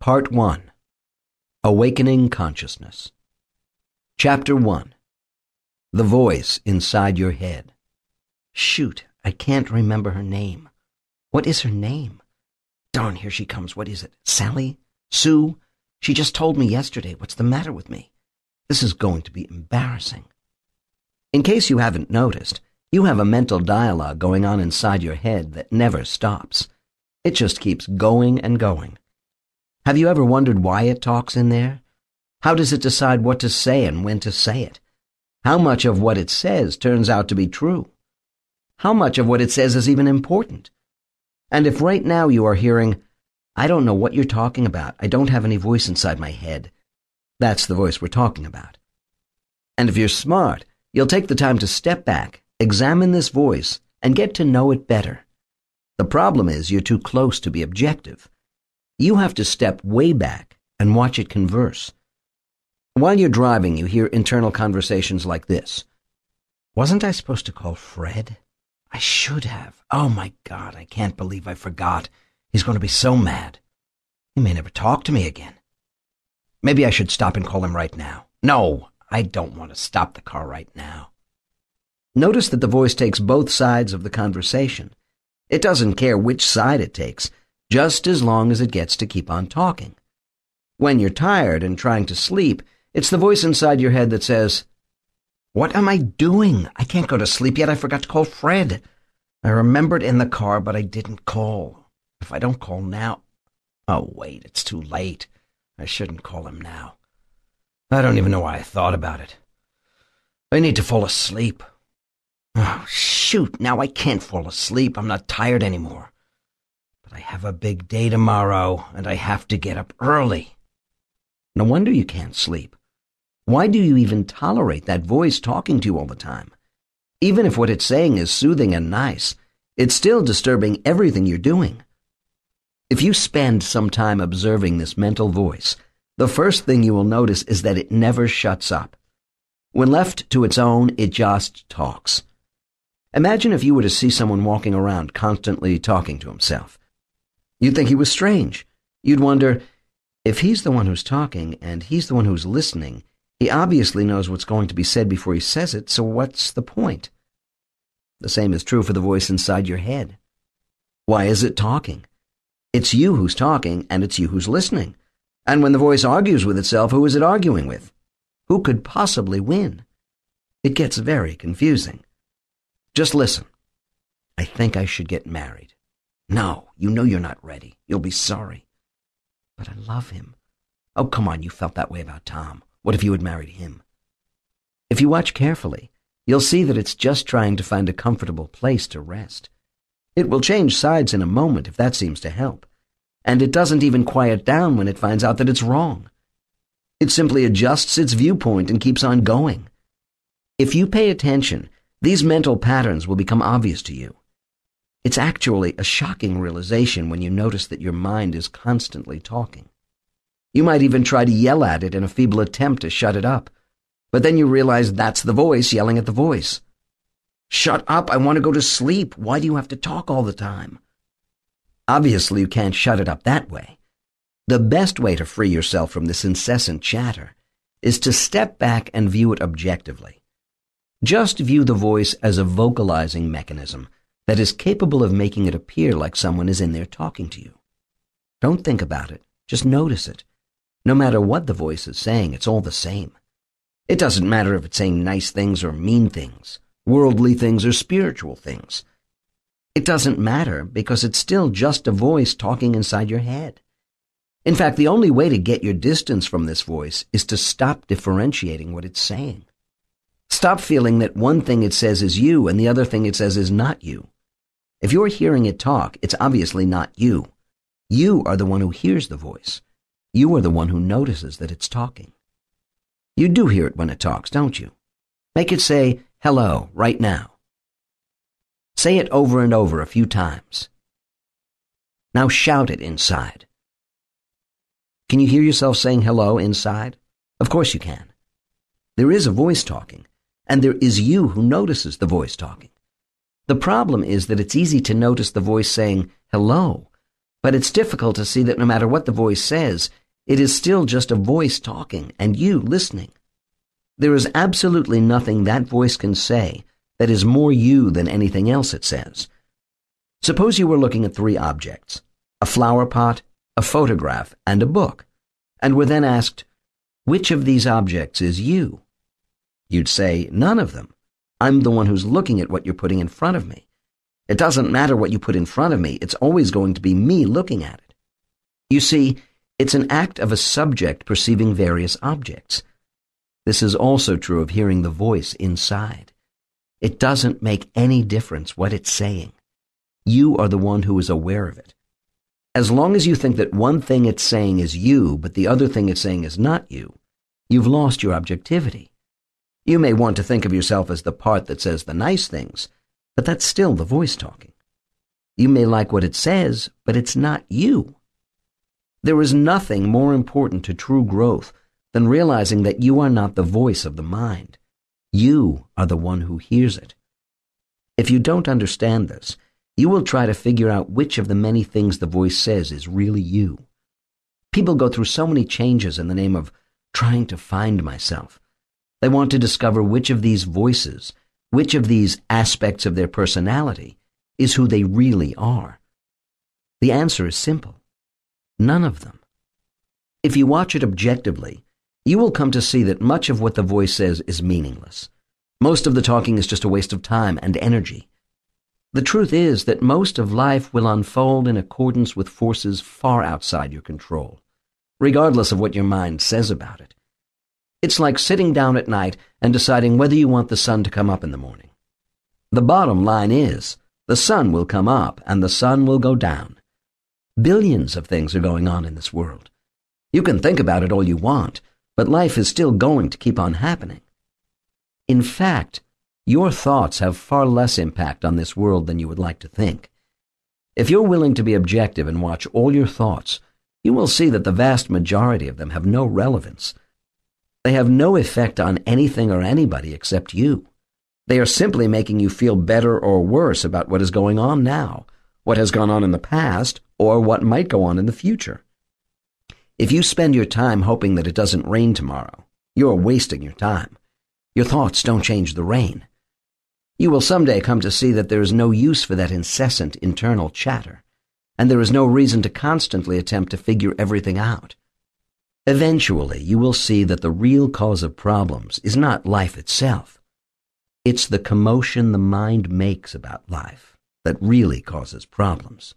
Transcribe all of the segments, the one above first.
Part 1. Awakening Consciousness. Chapter 1. The Voice Inside Your Head. Shoot, I can't remember her name. What is her name? Darn, here she comes. What is it? Sally? Sue? She just told me yesterday. What's the matter with me? This is going to be embarrassing. In case you haven't noticed, you have a mental dialogue going on inside your head that never stops. It just keeps going and going. Have you ever wondered why it talks in there? How does it decide what to say and when to say it? How much of what it says turns out to be true? How much of what it says is even important? And if right now you are hearing, "I don't know what you're talking about. I don't have any voice inside my head," that's the voice we're talking about. And if you're smart, you'll take the time to step back, examine this voice, and get to know it better. The problem is you're too close to be objective. You have to step way back and watch it converse. While you're driving, you hear internal conversations like this. "Wasn't I supposed to call Fred? I should have. Oh my God, I can't believe I forgot. He's going to be so mad. He may never talk to me again. Maybe I should stop and call him right now. No, I don't want to stop the car right now." Notice that the voice takes both sides of the conversation. It doesn't care which side it takes, just as long as it gets to keep on talking. When you're tired and trying to sleep, it's the voice inside your head that says, "What am I doing? I can't go to sleep yet. I forgot to call Fred. I remembered in the car, but I didn't call. If I don't call now... Oh, wait, it's too late. I shouldn't call him now. I don't even know why I thought about it. I need to fall asleep. Oh, shoot, now I can't fall asleep. I'm not tired anymore. But I have a big day tomorrow, and I have to get up early." No wonder you can't sleep. Why do you even tolerate that voice talking to you all the time? Even if what it's saying is soothing and nice, it's still disturbing everything you're doing. If you spend some time observing this mental voice, the first thing you will notice is that it never shuts up. When left to its own, it just talks. Imagine if you were to see someone walking around constantly talking to himself. You'd think he was strange. You'd wonder, if he's the one who's talking and he's the one who's listening, he obviously knows what's going to be said before he says it, so what's the point? The same is true for the voice inside your head. Why is it talking? It's you who's talking, and it's you who's listening. And when the voice argues with itself, who is it arguing with? Who could possibly win? It gets very confusing. Just listen. "I think I should get married." "No, you know you're not ready. You'll be sorry." "But I love him." "Oh, come on, you felt that way about Tom. What if you had married him?" If you watch carefully, you'll see that it's just trying to find a comfortable place to rest. It will change sides in a moment if that seems to help. And it doesn't even quiet down when it finds out that it's wrong. It simply adjusts its viewpoint and keeps on going. If you pay attention, these mental patterns will become obvious to you. It's actually a shocking realization when you notice that your mind is constantly talking. You might even try to yell at it in a feeble attempt to shut it up, but then you realize that's the voice yelling at the voice. "Shut up, I want to go to sleep. Why do you have to talk all the time?" Obviously, you can't shut it up that way. The best way to free yourself from this incessant chatter is to step back and view it objectively. Just view the voice as a vocalizing mechanism that is capable of making it appear like someone is in there talking to you. Don't think about it. Just notice it. No matter what the voice is saying, it's all the same. It doesn't matter if it's saying nice things or mean things, worldly things or spiritual things. It doesn't matter because it's still just a voice talking inside your head. In fact, the only way to get your distance from this voice is to stop differentiating what it's saying. Stop feeling that one thing it says is you and the other thing it says is not you. If you're hearing it talk, it's obviously not you. You are the one who hears the voice. You are the one who notices that it's talking. You do hear it when it talks, don't you? Make it say, "Hello," right now. Say it over and over a few times. Now shout it inside. Can you hear yourself saying hello inside? Of course you can. There is a voice talking, and there is you who notices the voice talking. The problem is that it's easy to notice the voice saying hello, But it's difficult to see that no matter what the voice says, it is still just a voice talking and you listening. There is absolutely nothing that voice can say that is more you than anything else it says. Suppose you were looking at 3 objects, a flower pot, a photograph, and a book, and were then asked, which of these objects is you? You'd say, none of them. I'm the one who's looking at what you're putting in front of me. It doesn't matter what you put in front of me, it's always going to be me looking at it. You see, it's an act of a subject perceiving various objects. This is also true of hearing the voice inside. It doesn't make any difference what it's saying. You are the one who is aware of it. As long as you think that one thing it's saying is you, but the other thing it's saying is not you, you've lost your objectivity. You may want to think of yourself as the part that says the nice things, but that's still the voice talking. You may like what it says, but it's not you. There is nothing more important to true growth than realizing that you are not the voice of the mind. You are the one who hears it. If you don't understand this, you will try to figure out which of the many things the voice says is really you. People go through so many changes in the name of trying to find myself. They want to discover which of these voices, which of these aspects of their personality, is who they really are. The answer is simple. None of them. If you watch it objectively, you will come to see that much of what the voice says is meaningless. Most of the talking is just a waste of time and energy. The truth is that most of life will unfold in accordance with forces far outside your control, regardless of what your mind says about it. It's like sitting down at night and deciding whether you want the sun to come up in the morning. The bottom line is, the sun will come up and the sun will go down. Billions of things are going on in this world. You can think about it all you want, but life is still going to keep on happening. In fact, your thoughts have far less impact on this world than you would like to think. If you're willing to be objective and watch all your thoughts, you will see that the vast majority of them have no relevance. They have no effect on anything or anybody except you. They are simply making you feel better or worse about what is going on now, what has gone on in the past, or what might go on in the future. If you spend your time hoping that it doesn't rain tomorrow, you're wasting your time. Your thoughts don't change the rain. You will someday come to see that there is no use for that incessant internal chatter, and there is no reason to constantly attempt to figure everything out. Eventually, you will see that the real cause of problems is not life itself. It's the commotion the mind makes about life that really causes problems.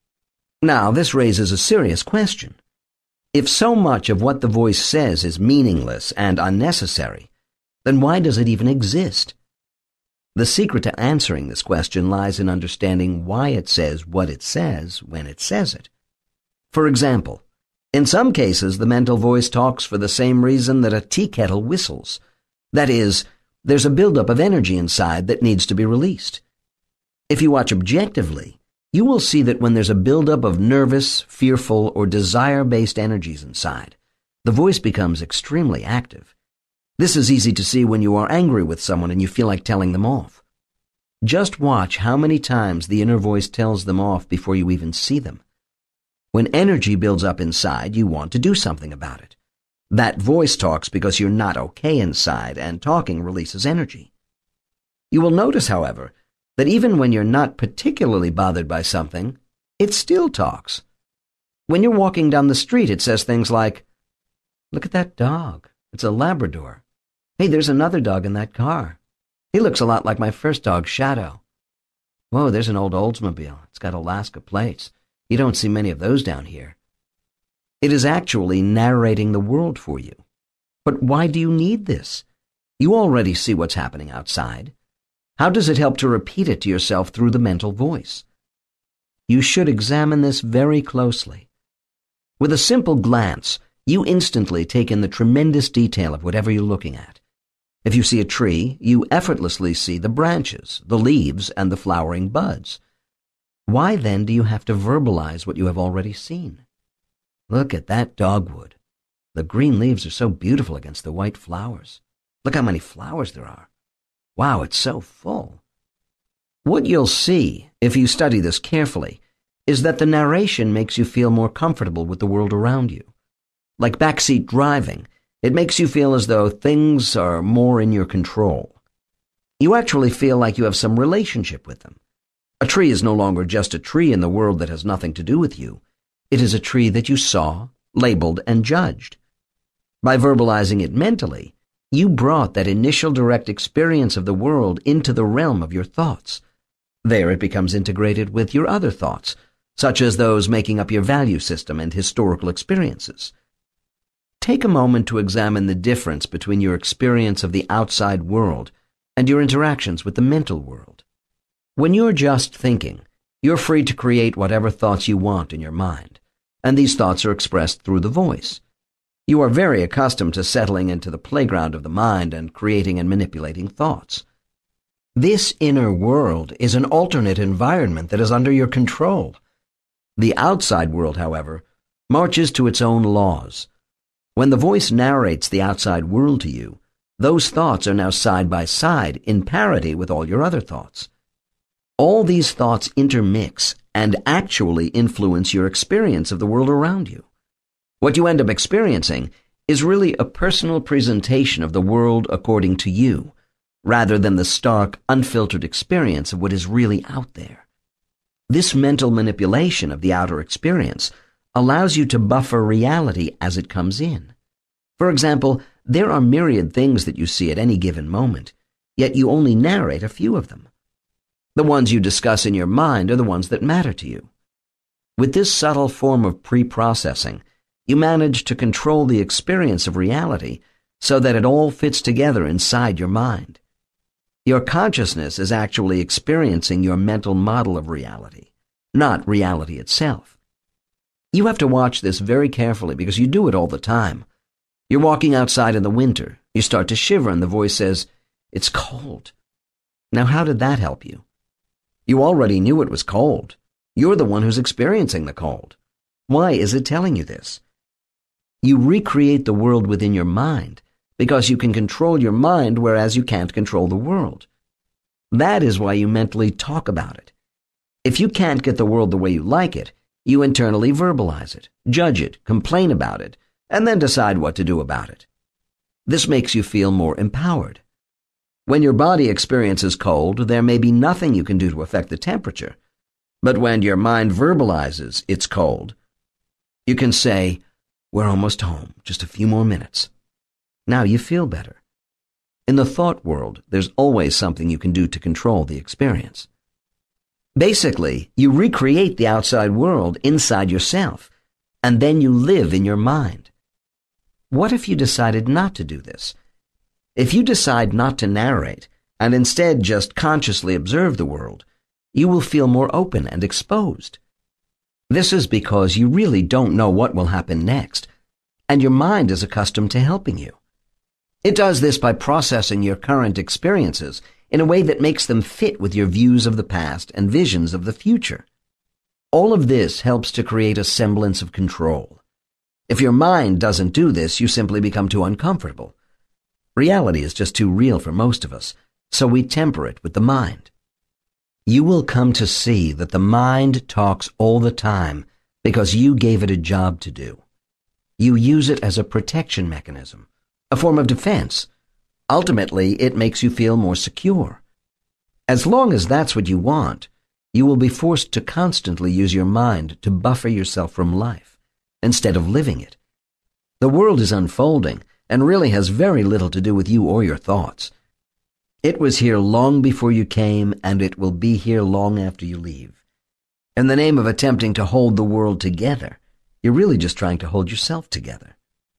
Now, this raises a serious question. If so much of what the voice says is meaningless and unnecessary, then why does it even exist? The secret to answering this question lies in understanding why it says what it says when it says it. For example, in some cases the mental voice talks for the same reason that a tea kettle whistles. That is, there's a buildup of energy inside that needs to be released. If you watch objectively, you will see that when there's a buildup of nervous, fearful, or desire-based energies inside, the voice becomes extremely active. This is easy to see when you are angry with someone and you feel like telling them off. Just watch how many times the inner voice tells them off before you even see them. When energy builds up inside, you want to do something about it. That voice talks because you're not okay inside, and talking releases energy. You will notice, however, that even when you're not particularly bothered by something, it still talks. When you're walking down the street, it says things like, "Look at that dog. It's a Labrador. Hey, there's another dog in that car. He looks a lot like my first dog, Shadow. Whoa, there's an old Oldsmobile. It's got Alaska plates. You don't see many of those down here." It is actually narrating the world for you. But why do you need this? You already see what's happening outside. How does it help to repeat it to yourself through the mental voice? You should examine this very closely. With a simple glance, you instantly take in the tremendous detail of whatever you're looking at. If you see a tree, you effortlessly see the branches, the leaves, and the flowering buds. Why then do you have to verbalize what you have already seen? Look at that dogwood. The green leaves are so beautiful against the white flowers. Look how many flowers there are. Wow, it's so full. What you'll see, if you study this carefully, is that the narration makes you feel more comfortable with the world around you. Like backseat driving, it makes you feel as though things are more in your control. You actually feel like you have some relationship with them. A tree is no longer just a tree in the world that has nothing to do with you. It is a tree that you saw, labeled, and judged. By verbalizing it mentally, you brought that initial direct experience of the world into the realm of your thoughts. There it becomes integrated with your other thoughts, such as those making up your value system and historical experiences. Take a moment to examine the difference between your experience of the outside world and your interactions with the mental world. When you're just thinking, you're free to create whatever thoughts you want in your mind, and these thoughts are expressed through the voice. You are very accustomed to settling into the playground of the mind and creating and manipulating thoughts. This inner world is an alternate environment that is under your control. The outside world, however, marches to its own laws. When the voice narrates the outside world to you, those thoughts are now side by side in parity with all your other thoughts. All these thoughts intermix and actually influence your experience of the world around you. What you end up experiencing is really a personal presentation of the world according to you, rather than the stark, unfiltered experience of what is really out there. This mental manipulation of the outer experience allows you to buffer reality as it comes in. For example, there are myriad things that you see at any given moment, yet you only narrate a few of them. The ones you discuss in your mind are the ones that matter to you. With this subtle form of pre-processing, you manage to control the experience of reality so that it all fits together inside your mind. Your consciousness is actually experiencing your mental model of reality, not reality itself. You have to watch this very carefully because you do it all the time. You're walking outside in the winter. You start to shiver and the voice says, "It's cold." Now, how did that help you? You already knew it was cold. You're the one who's experiencing the cold. Why is it telling you this? You recreate the world within your mind because you can control your mind whereas you can't control the world. That is why you mentally talk about it. If you can't get the world the way you like it, you internally verbalize it, judge it, complain about it, and then decide what to do about it. This makes you feel more empowered. When your body experiences cold, there may be nothing you can do to affect the temperature. But when your mind verbalizes it's cold, you can say, "We're almost home, just a few more minutes." Now you feel better. In the thought world, there's always something you can do to control the experience. Basically, you recreate the outside world inside yourself, and then you live in your mind. What if you decided not to do this? If you decide not to narrate, and instead just consciously observe the world, you will feel more open and exposed. This is because you really don't know what will happen next, and your mind is accustomed to helping you. It does this by processing your current experiences in a way that makes them fit with your views of the past and visions of the future. All of this helps to create a semblance of control. If your mind doesn't do this, you simply become too uncomfortable. Reality is just too real for most of us, so we temper it with the mind. You will come to see that the mind talks all the time because you gave it a job to do. You use it as a protection mechanism, a form of defense. Ultimately, it makes you feel more secure. As long as that's what you want, you will be forced to constantly use your mind to buffer yourself from life, instead of living it. The world is unfolding and really has very little to do with you or your thoughts. It was here long before you came, and it will be here long after you leave. In the name of attempting to hold the world together, you're really just trying to hold yourself together.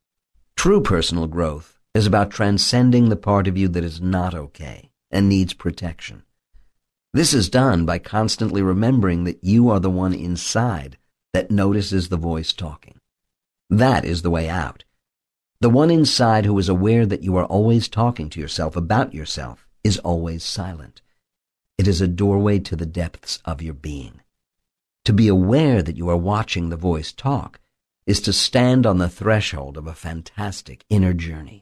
True personal growth is about transcending the part of you that is not okay and needs protection. This is done by constantly remembering that you are the one inside that notices the voice talking. That is the way out. The one inside who is aware that you are always talking to yourself about yourself is always silent. It is a doorway to the depths of your being. To be aware that you are watching the voice talk is to stand on the threshold of a fantastic inner journey.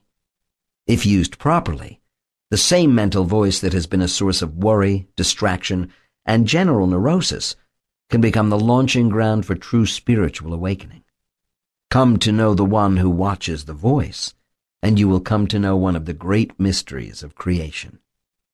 If used properly, the same mental voice that has been a source of worry, distraction, and general neurosis can become the launching ground for true spiritual awakening. Come to know the one who watches the voice, and you will come to know one of the great mysteries of creation.